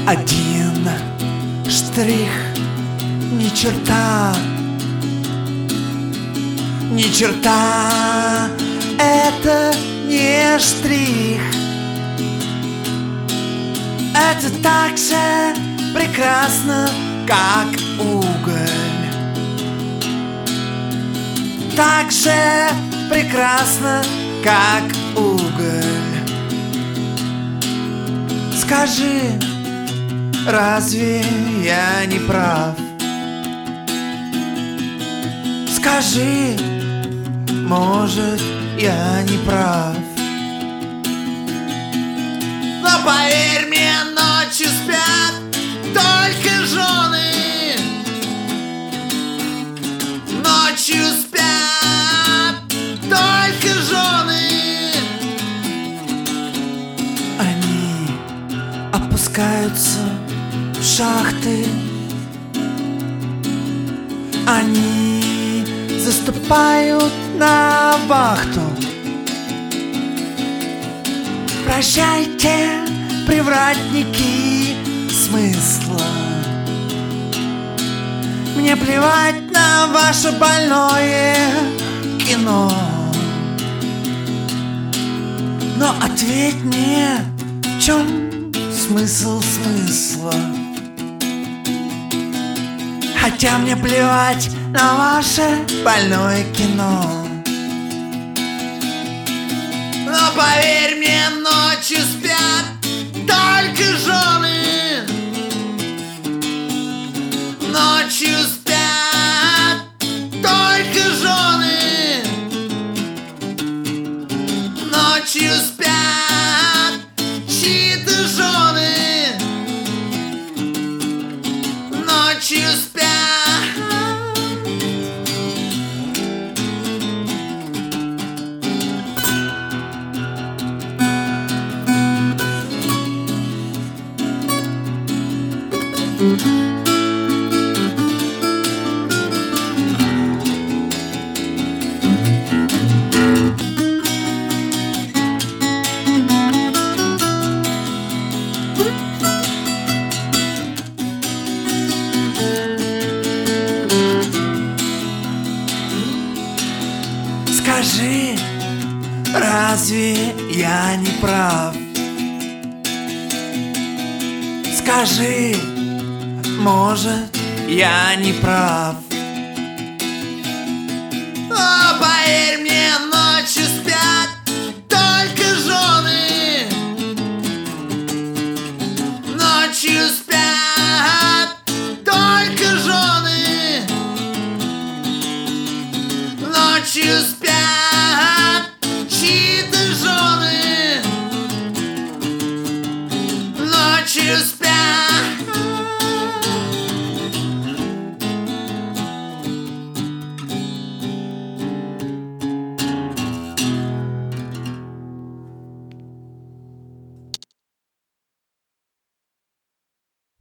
Один штрих, ни черта, ни черта, это не штрих. Это так же прекрасно, как уголь. Так же прекрасно, как уголь. Скажи, разве я не прав? Скажи, может, я не прав? Но поверь мне, ночью спят только жены. Ночью спят только жены. Они опускаются в шахты. Они заступают на вахту. Прощайте, привратники смысла. Мне плевать на ваше больное кино. Но ответь мне, в чем смысл смысла? Хотя мне плевать на ваше больное кино. Но поверь мне, ночью спят только жены. Ночью спят только жены. Ночью спят чьи-то жены. Ночью спят. Скажи, разве я не прав? Скажи, может, я не прав? О, поверь мне, ночью спят только жены. Ночью спят